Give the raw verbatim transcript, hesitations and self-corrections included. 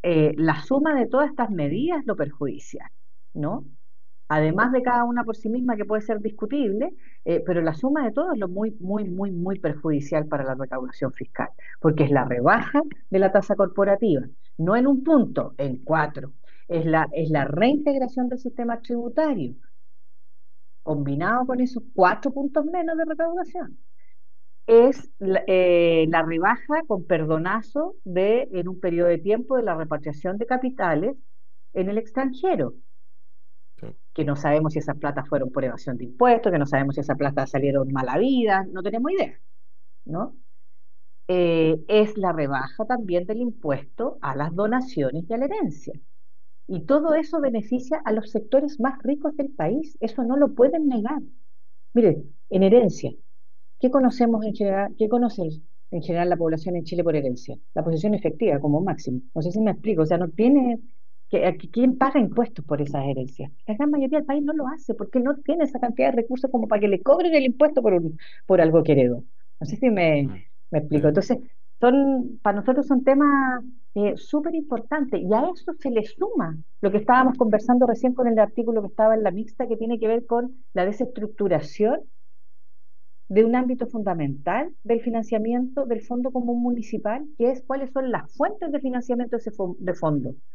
eh, la suma de todas estas medidas lo perjudicia, ¿no? Además de cada una por sí misma que puede ser discutible, eh, pero la suma de todo es lo muy, muy, muy, muy perjudicial para la recaudación fiscal, porque es la rebaja de la tasa corporativa, no en un punto, en cuatro. Es la, es la reintegración del sistema tributario, combinado con esos cuatro puntos menos de recaudación. Es la, eh, la rebaja con perdonazo de, en un periodo de tiempo, de la repatriación de capitales en el extranjero, Sí. que no sabemos si esas platas fueron por evasión de impuestos, que no sabemos si esas platas salieron mal habidas, no tenemos idea, ¿no? Eh, es la rebaja también del impuesto a las donaciones y a la herencia. Y todo eso beneficia a los sectores más ricos del país, eso no lo pueden negar. Miren, en herencia, ¿qué conocemos en general, qué conoce el- en general la población en Chile por herencia? La posesión efectiva como máximo. No sé si me explico, o sea, no tiene, que, a- que- ¿quién paga impuestos por esas herencias? La gran mayoría del país no lo hace porque no tiene esa cantidad de recursos como para que le cobren el impuesto por, un- por algo que heredó. No sé si me, Mm. me explico. Sí. Entonces, son, para nosotros son temas eh, súper importantes y a eso se le suma lo que estábamos conversando recién con el artículo que estaba en la mixta que tiene que ver con la desestructuración de un ámbito fundamental del financiamiento del Fondo Común Municipal, que es cuáles son las fuentes de financiamiento de ese fo- de fondo.